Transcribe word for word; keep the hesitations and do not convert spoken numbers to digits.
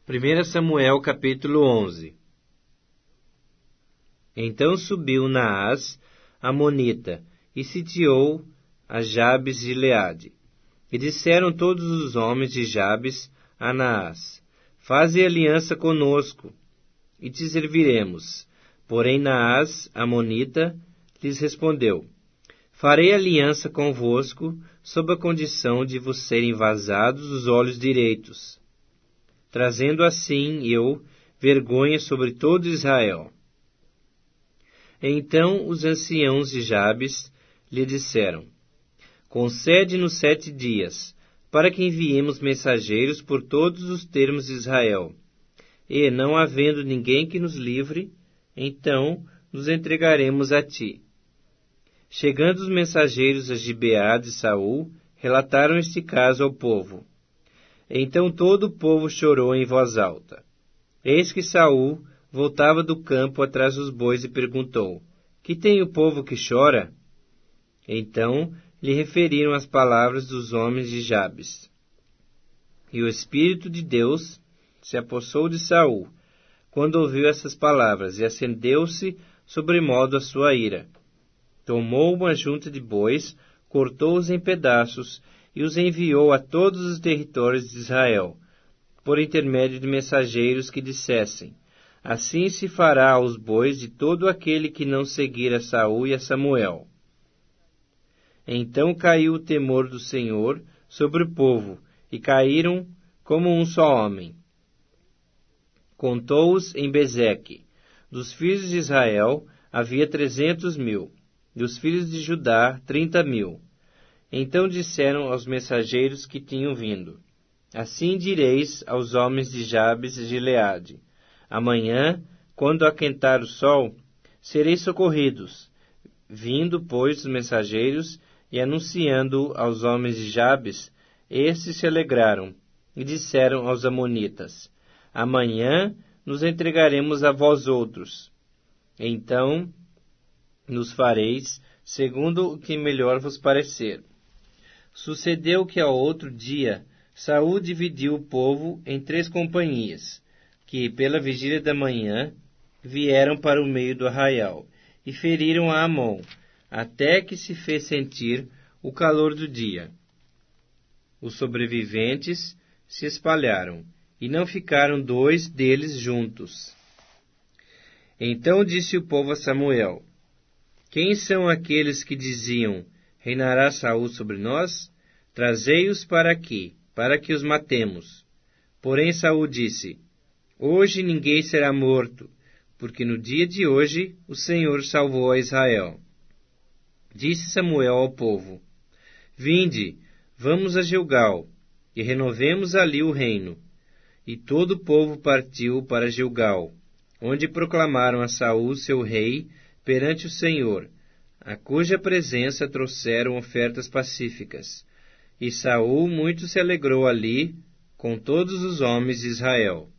primeiro Samuel, capítulo onze. Então subiu Naás, amonita, e sitiou a Jabes de Gileade. E disseram todos os homens de Jabes a Naás: Faze aliança conosco, e te serviremos. Porém Naás, amonita, lhes respondeu: Farei aliança convosco, sob a condição de vos serem vazados os olhos direitos, trazendo assim eu vergonha sobre todo Israel. Então os anciãos de Jabes lhe disseram: Concede-nos sete dias, para que enviemos mensageiros por todos os termos de Israel. E, não havendo ninguém que nos livre, então nos entregaremos a ti. Chegando os mensageiros a Gibeá de Saul, relataram este caso ao povo. Então todo o povo chorou em voz alta. Eis que Saul voltava do campo atrás dos bois e perguntou: Que tem o povo que chora? Então lhe referiram as palavras dos homens de Jabes. E o Espírito de Deus se apossou de Saul, quando ouviu essas palavras, e acendeu-se sobremodo a sua ira. Tomou uma junta de bois, cortou-os em pedaços, e os enviou a todos os territórios de Israel, por intermédio de mensageiros que dissessem: Assim se fará aos bois de todo aquele que não seguir a Saul e a Samuel. Então caiu o temor do Senhor sobre o povo, e caíram como um só homem. Contou-os em Bezeque. Dos filhos de Israel havia trezentos mil, dos filhos de Judá trinta mil. Então disseram aos mensageiros que tinham vindo: Assim direis aos homens de Jabes de Gileade: Amanhã, quando aquentar o sol, sereis socorridos. Vindo, pois, os mensageiros e anunciando aos homens de Jabes, estes se alegraram e disseram aos amonitas: Amanhã nos entregaremos a vós outros. Então nos fareis segundo o que melhor vos parecer. Sucedeu que ao outro dia Saul dividiu o povo em três companhias, que pela vigília da manhã vieram para o meio do arraial, e feriram a Amon, até que se fez sentir o calor do dia. Os sobreviventes se espalharam, e não ficaram dois deles juntos. Então disse o povo a Samuel: Quem são aqueles que diziam: Reinará Saul sobre nós? Trazei-os para aqui, para que os matemos. Porém Saul disse: Hoje ninguém será morto, porque no dia de hoje o Senhor salvou a Israel. Disse Samuel ao povo: Vinde, vamos a Gilgal, e renovemos ali o reino. E todo o povo partiu para Gilgal, onde proclamaram a Saul seu rei perante o Senhor, a cuja presença trouxeram ofertas pacíficas. E Saul muito se alegrou ali com todos os homens de Israel.